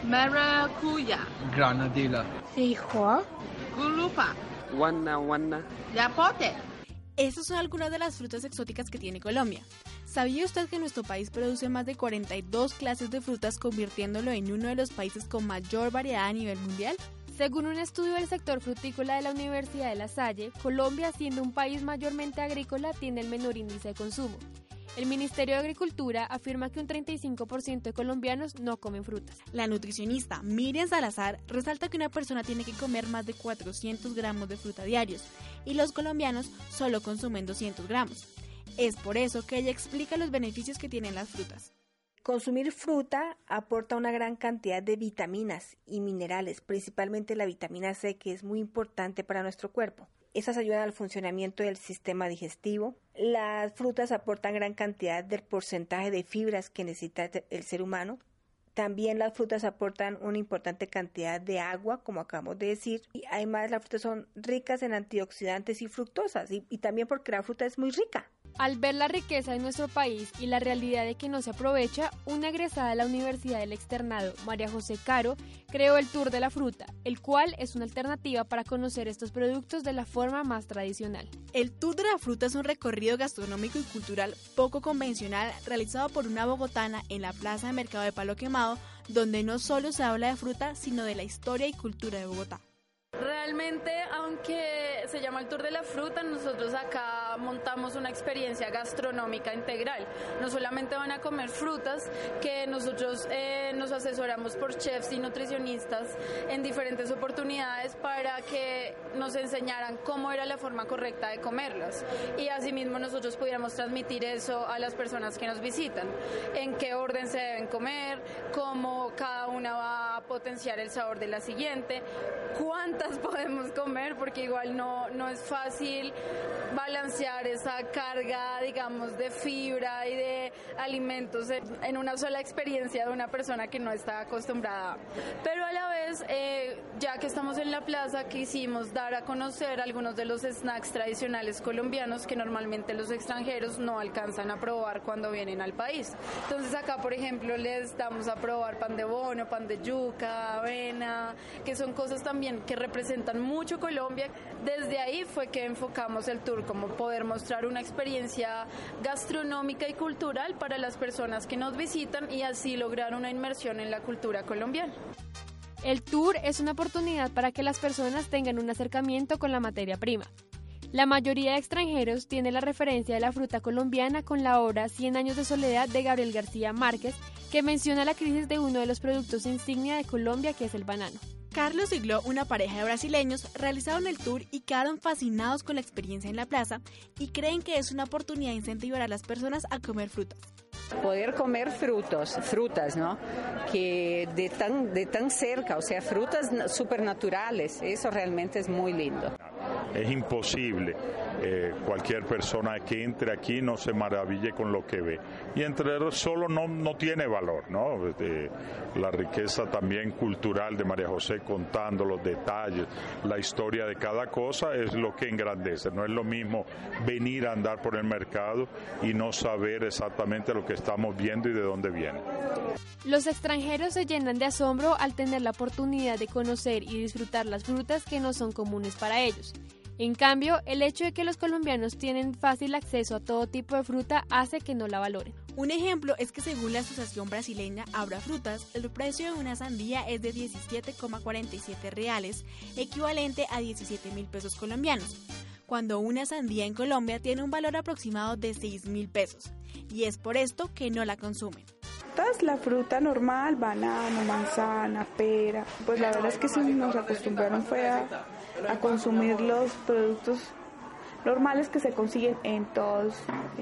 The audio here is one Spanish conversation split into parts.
Maracuya, Granadilla, Feijoa, Gulupa, Guana. Yapote. Estas son algunas de las frutas exóticas que tiene Colombia. ¿Sabía usted que nuestro país produce más de 42 clases de frutas, convirtiéndolo en uno de los países con mayor variedad a nivel mundial? Según un estudio del sector frutícola de la Universidad de La Salle, Colombia, siendo un país mayormente agrícola, tiene el menor índice de consumo. El Ministerio de Agricultura afirma que un 35% de colombianos no comen frutas. La nutricionista Miriam Salazar resalta que una persona tiene que comer más de 400 gramos de fruta diarios y los colombianos solo consumen 200 gramos. Es por eso que ella explica los beneficios que tienen las frutas. Consumir fruta aporta una gran cantidad de vitaminas y minerales, principalmente la vitamina C, que es muy importante para nuestro cuerpo. Estas ayudan al funcionamiento del sistema digestivo. Las frutas aportan gran cantidad del porcentaje de fibras que necesita el ser humano. También las frutas aportan una importante cantidad de agua, como acabamos de decir. Y además las frutas son ricas en antioxidantes y fructosas, y también porque la fruta es muy rica. Al ver la riqueza de nuestro país y la realidad de que no se aprovecha, una egresada de la Universidad del Externado, María José Caro, creó el Tour de la Fruta, el cual es una alternativa para conocer estos productos de la forma más tradicional. El Tour de la Fruta es un recorrido gastronómico y cultural poco convencional realizado por una bogotana en la Plaza de Mercado de Palo Quemado, donde no solo se habla de fruta, sino de la historia y cultura de Bogotá. Realmente, aunque se llama el Tour de la Fruta, nosotros acá montamos una experiencia gastronómica integral. No solamente van a comer frutas, que nosotros nos asesoramos por chefs y nutricionistas en diferentes oportunidades para que nos enseñaran cómo era la forma correcta de comerlas. Y asimismo nosotros pudiéramos transmitir eso a las personas que nos visitan, en qué orden se deben comer, cómo cada una va a potenciar el sabor de la siguiente, cuántas podemos comer, porque igual no es fácil balancear esa carga, digamos, de fibra y de alimentos en una sola experiencia de una persona que no está acostumbrada. Pero a la vez, ya que estamos en la plaza, quisimos dar a conocer algunos de los snacks tradicionales colombianos que normalmente los extranjeros no alcanzan a probar cuando vienen al país. Entonces acá, por ejemplo, les damos a probar pan de bono, pan de yuca, avena, que son cosas también que representan mucho Colombia. Desde ahí fue que enfocamos el tour, como poder mostrar una experiencia gastronómica y cultural para las personas que nos visitan y así lograr una inmersión en la cultura colombiana. El tour es una oportunidad para que las personas tengan un acercamiento con la materia prima. La mayoría de extranjeros tiene la referencia de la fruta colombiana con la obra 100 años de soledad de Gabriel García Márquez, que menciona la crisis de uno de los productos insignia de Colombia, que es el banano. Carlos y Glo, una pareja de brasileños, realizaron el tour y quedaron fascinados con la experiencia en la plaza y creen que es una oportunidad de incentivar a las personas a comer frutas. Poder comer frutas, ¿no? Que de tan cerca, o sea, frutas supernaturales, eso realmente es muy lindo. Es imposible cualquier persona que entre aquí no se maraville con lo que ve. Y entre solo no tiene valor, ¿no? La riqueza también cultural de María José contando los detalles, la historia de cada cosa es lo que engrandece. No es lo mismo venir a andar por el mercado y no saber exactamente lo que estamos viendo y de dónde viene. Los extranjeros se llenan de asombro al tener la oportunidad de conocer y disfrutar las frutas que no son comunes para ellos. En cambio, el hecho de que los colombianos tienen fácil acceso a todo tipo de fruta hace que no la valoren. Un ejemplo es que según la Asociación Brasileña Abrafrutas, el precio de una sandía es de 17,47 reales, equivalente a 17.000 pesos colombianos, cuando una sandía en Colombia tiene un valor aproximado de 6.000 pesos, y es por esto que no la consumen. La fruta normal, banano, manzana, pera, pues la verdad es que sí nos acostumbraron fue a consumir los productos normales que se consiguen en todas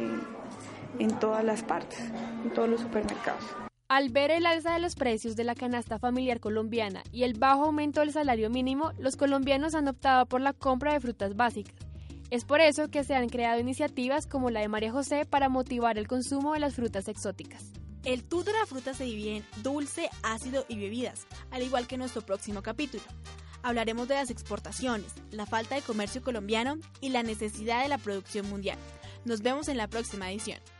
las partes, en todos los supermercados. Al ver el alza de los precios de la canasta familiar colombiana y el bajo aumento del salario mínimo, los colombianos han optado por la compra de frutas básicas. Es por eso que se han creado iniciativas como la de María José para motivar el consumo de las frutas exóticas. El tour de la fruta se divide en dulce, ácido y bebidas, al igual que nuestro próximo capítulo. Hablaremos de las exportaciones, la falta de comercio colombiano y la necesidad de la producción mundial. Nos vemos en la próxima edición.